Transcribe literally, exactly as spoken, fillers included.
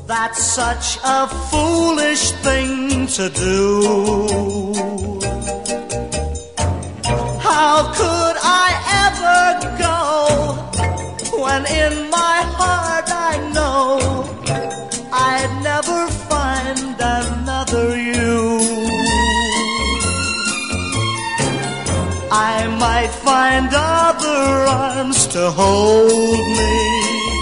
That's such a foolish thing to do. How could I ever go when in my heart I know I'd never find another you? I might find other arms to hold me,